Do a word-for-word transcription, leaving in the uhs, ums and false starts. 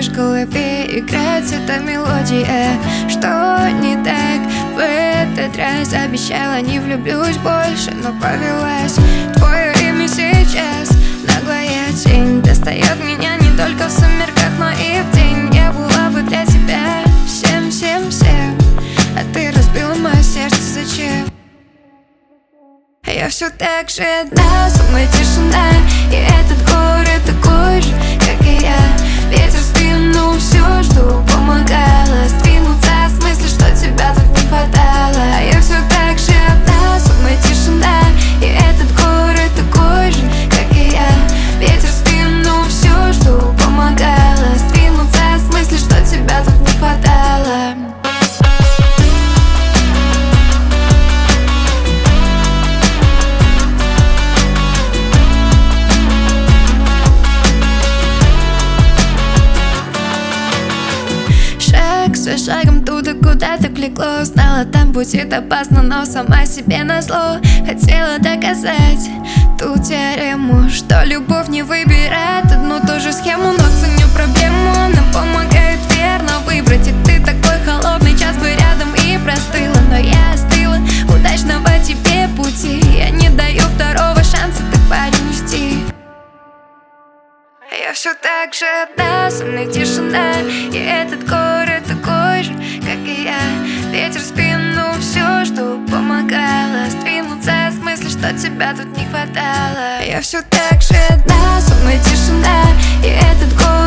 лишь в голове играет эта мелодия. Что не так в этот раз? Обещала, не влюблюсь больше, но повелась. Твое имя сейчас наглая тень достает меня не только в сумерках, но и в день. Я была бы для тебя всем, всем, всем, а ты разбила мое сердце, зачем? Я все так же одна, самая тишина. И этот город такой же, как и я. Ветер в спину, все, что помогало сдвинуться с мысли, что тебя тут не хватало. Я все так же одна, самая тишина. И этот город такой же, как и я. Ветер в спину, все, что помогало сдвинуться с мысли, что тебя тут не хватало. За шагом туда, куда ты влекло. Знала, там будет опасно, но сама себе назло хотела доказать ту теорему, что любовь не выбирает одну ту же схему. Но ценю проблему, она помогает верно выбрать. И ты такой холодный, час бы рядом и простыла. Но я остыла, удачного тебе пути. Я не даю второго шанса, ты парень, жди. Я все так же одна, со мной тишина. И этот город такой же, как и я. Ветер в спину, все, что помогало сдвинуться с мысли, что тебя тут не хватало. Я все так же одна, со мной тишина. И этот город